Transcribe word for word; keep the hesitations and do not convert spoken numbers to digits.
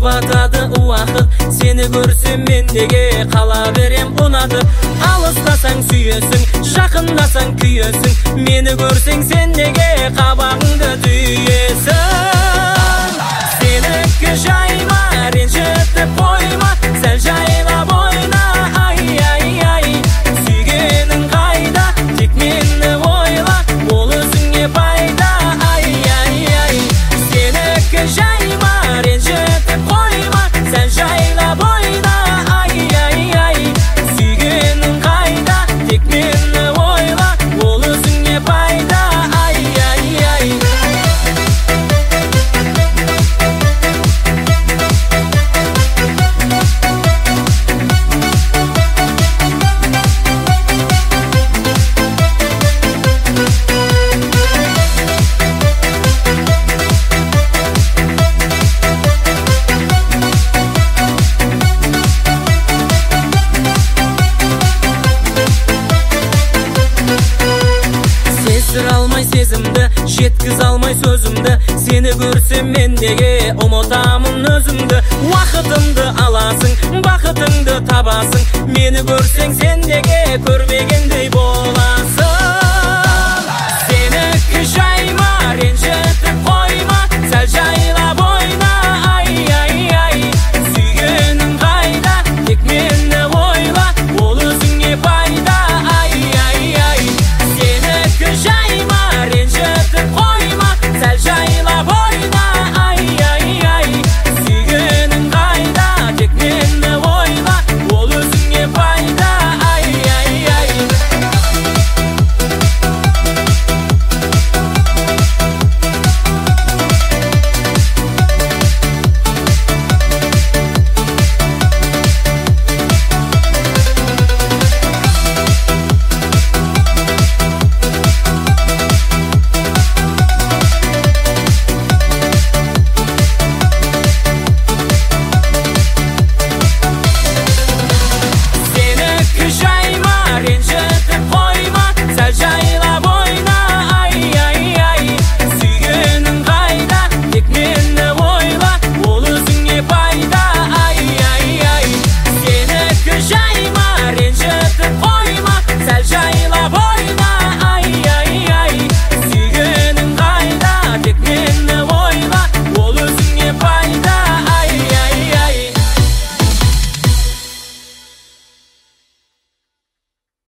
Жұбатады уақыт, сені көрсем мендеге қала берем ұнады. Алыстасаң сүйесің, жақындасаң күйесің, мені көрсең сен неге қабағыңды түйесің? Сенікі жайма, ренжітіп қойма, сәл жайлап ойна, ай, ай, ай. Сүйгенің қайда, тек мені ойла, ол өзіңе пайда, ай, ай, ай. Сенікі жайма, ренжітіп қойма, сәл жайлап ойна, ай, ай, ай. Сүйгенің қайда, тек мені ойла, ол өзіңе пайда, ай, ай, ай. Сездір алмай сезімді, жеткіз алмай сөзімді, сені көрсем мендеге ұмытамын өзімді. Уақытымды аласың, бақытыңды табасың, мені көрсең сен неге көрмегендей боласың? Сенікі жайма, ренжітіп қойма, сәл жайла